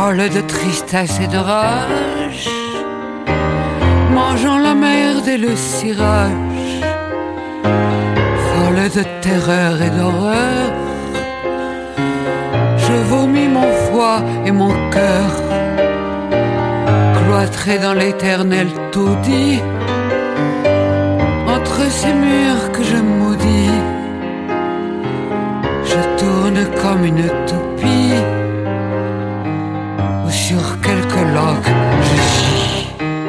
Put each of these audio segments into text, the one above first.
folle de tristesse et de rage, mangeant la merde et le cirage, folle de terreur et d'horreur, je vomis mon foie et mon cœur, cloîtré dans l'éternel taudis, entre ces murs que je maudis, je tourne comme une toupie, ou sur quelque loque je gis.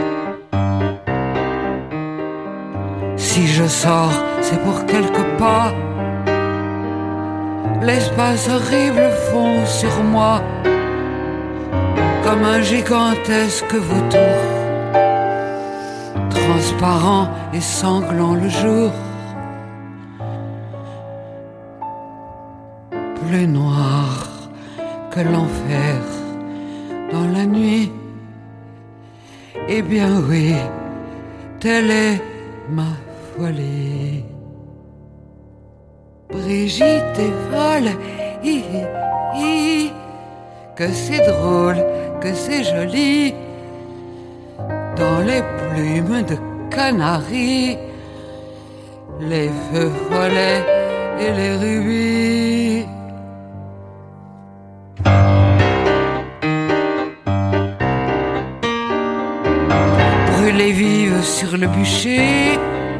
Si je sors, c'est pour quelques pas, l'espace horrible fond sur moi, comme un gigantesque vautour, transparent et sanglant le jour, plus noir que l'enfer dans la nuit. Eh bien oui, telle est ma folie. Brigitte est folle, hi hi hi, que c'est drôle, que c'est joli, dans les plumes de canaris, les feux follets et les rubis. Brûlée vive sur le bûcher,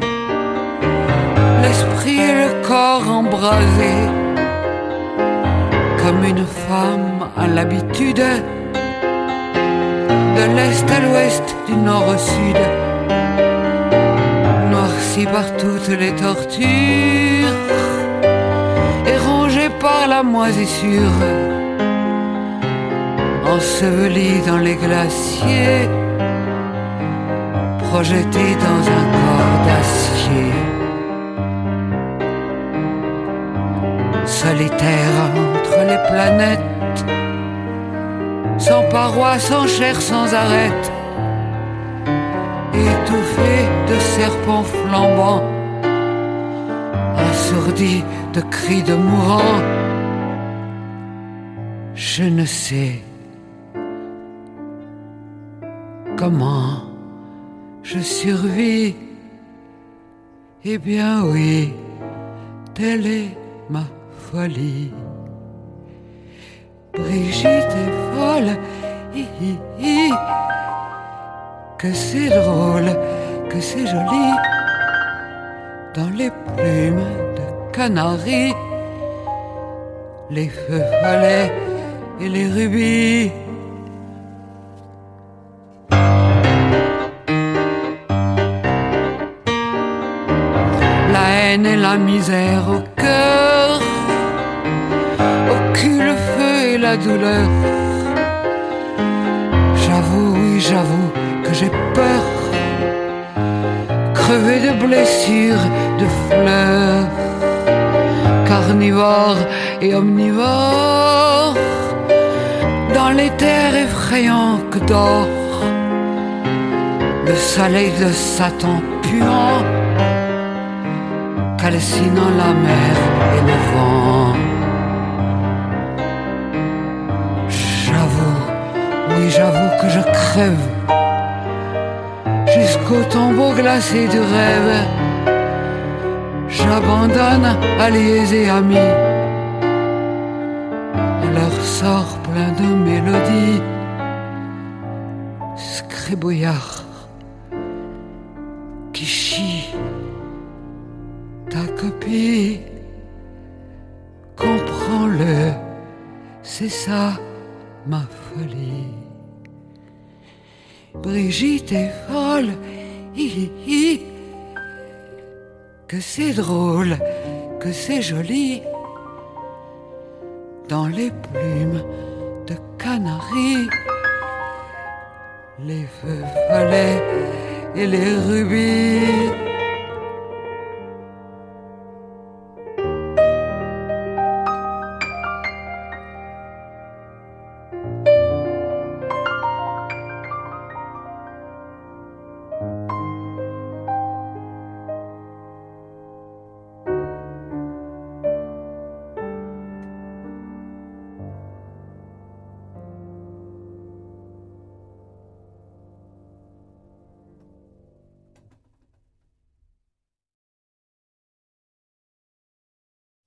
l'esprit et le corps embrasés, comme une femme à l'habitude, de l'est à l'ouest, du nord au sud, noircie par toutes les tortures, et rongée par la moisissure, ensevelie dans les glaciers, projetée dans un corps d'acier. Solitaire entre les planètes, sans parois, sans chair, sans arête, étouffé de serpents flambants, assourdi de cris de mourants. Je ne sais comment je survis. Eh bien oui, telle est ma folie. Brigitte est folle, hi hi hi, que c'est drôle, que c'est joli, dans les plumes de canaris, les feux follets et les rubis. La haine et la misère au cœur, au cul le feu et la douleur. J'avoue, oui, j'avoue que j'ai peur, crevé de blessures, de fleurs, carnivore et omnivore, dans les terres effrayants que dort le soleil de Satan puant, calcinant la mer et le vent. J'avoue, oui, j'avoue que je crève jusqu'au tombeau glacé du rêve. J'abandonne alliés et amis à leur sort plein de mélodies. Scribouillard qui chie ta copie, comprends-le, c'est ça ma folie. Brigitte est folle, hi hi hi, que c'est drôle, que c'est joli, dans les plumes de canaris, les feux follets et les rubis.